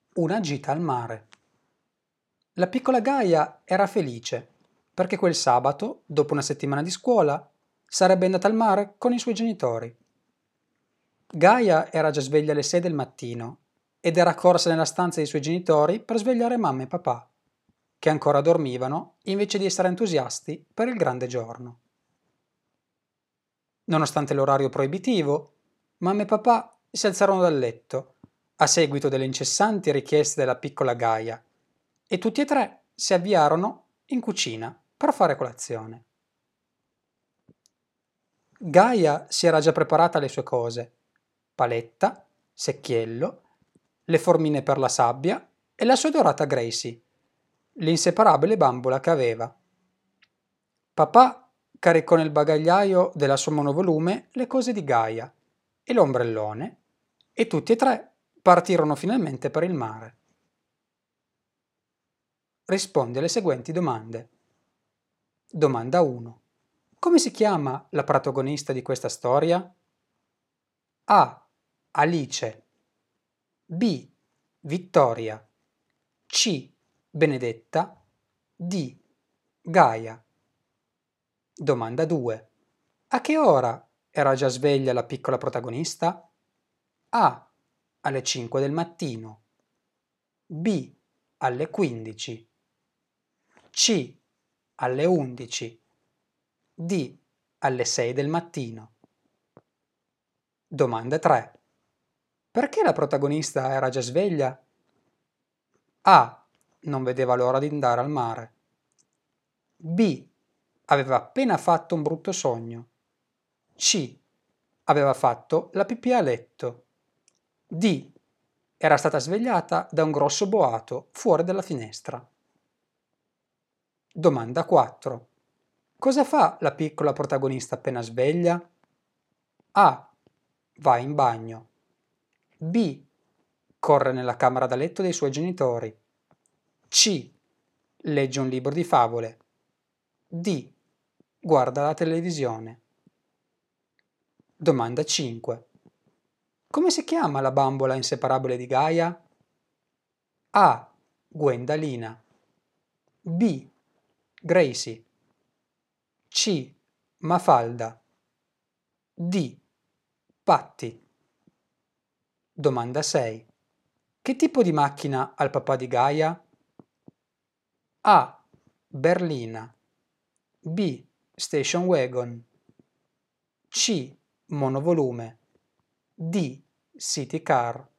Una gita al mare. La piccola Gaia era felice perché quel sabato, dopo una settimana di scuola, sarebbe andata al mare con i suoi genitori. Gaia era già sveglia alle 6 del mattino ed era corsa nella stanza dei suoi genitori per svegliare mamma e papà, che ancora dormivano invece di essere entusiasti per il grande giorno. Nonostante l'orario proibitivo, mamma e papà si alzarono dal letto a seguito delle incessanti richieste della piccola Gaia e tutti e tre si avviarono in cucina per fare colazione. Gaia si era già preparata le sue cose: paletta, secchiello, le formine per la sabbia e la sua dorata Gracie, l'inseparabile bambola che aveva. Papà caricò nel bagagliaio della sua monovolume le cose di Gaia e l'ombrellone e tutti e tre partirono finalmente per il mare. Rispondi alle seguenti domande. Domanda 1. Come si chiama la protagonista di questa storia? A. Alice. B. Vittoria. C. Benedetta. D. Gaia. Domanda 2. A che ora era già sveglia la piccola protagonista? A. Alle 5 del mattino. B. Alle 15. C. Alle 11. D. Alle 6 del mattino. Domanda 3. Perché la protagonista era già sveglia? A. Non vedeva l'ora di andare al mare. B. Aveva appena fatto un brutto sogno. C. Aveva fatto la pipì a letto. D. Era stata svegliata da un grosso boato fuori dalla finestra. Domanda 4. Cosa fa la piccola protagonista appena sveglia? A. Va in bagno. B. Corre nella camera da letto dei suoi genitori. C. Legge un libro di favole. D. Guarda la televisione. Domanda 5. Come si chiama la bambola inseparabile di Gaia? A. Gwendalina. B. Gracie. C. Mafalda. D. Patti. Domanda 6. Che tipo di macchina ha il papà di Gaia? A. Berlina. B. Station wagon. C. Monovolume. D. City car.